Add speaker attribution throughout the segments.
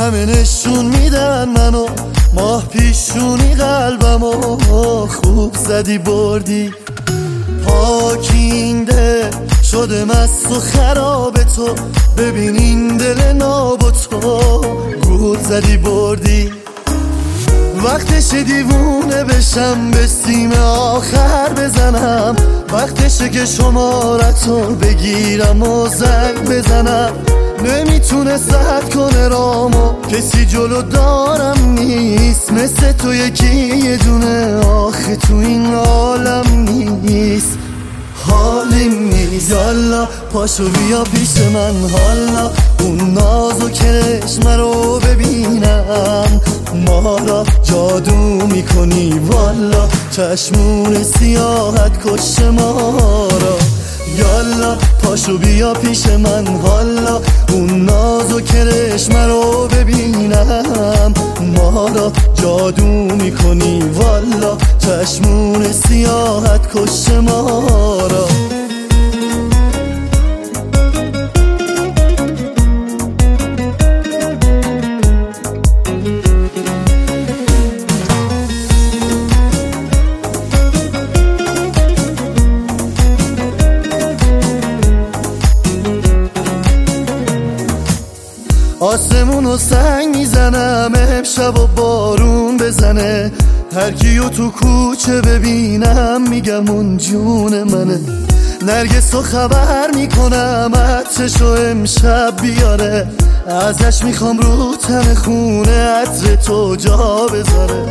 Speaker 1: همه نشون میدن منو، ماه پیشونی قلبمو. خوب زدی بردی پاکینده شده مست و خراب تو، ببین این دل ناب تو. گول زدی بردی وقتش دیوونه بشم، به سیم آخر بزنم. وقتشه که شمارتو بگیرم و زنگ بزنم. نمیتونه سد کنه رامو، کسی جلو دارم نیست مثل تو یکی یه دونه. آخه تو این عالم نیست، حالیم نیست. یالا پاشو بیا پیش من، حالا اون ناز و کرشمه رو ببینم. ما را جادو میکنی والا، چشمون سیاحت کش ما را. یالا پاشو بیا پیش من، حالا اون ناز و کرشمه رو ببینم. ما را جادو میکنی والا، چشمون سیاحت کش ما را. آسمونو سنگ میزنم امشب و بارون بزنه. هر کیو تو کوچه ببینم میگم اون جون منه. نرگسو خبر میکنم عطرشو امشب بیاره. ازش میخوام رو تن خونه عطر تو جا بذاره.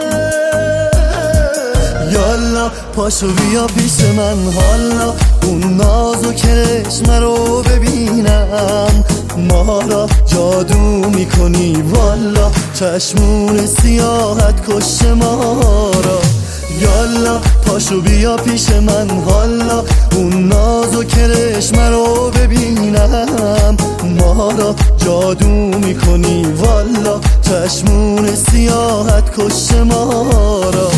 Speaker 1: یالا پاشو بیا پیش من، حالا اون ناز و کرشمه رو ببینم. ما را جادو میکنی والا، چشمون سیاحت کش ما را. یالا پاشو بیا پیش من، حالا اون ناز و کرشمه رو ببینم. ما را جادو میکنی والا، چشمون سیاحت کش ما را.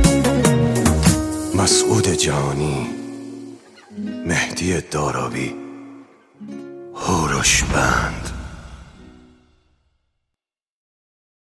Speaker 2: مسعود جهانی، مهدی دارابی.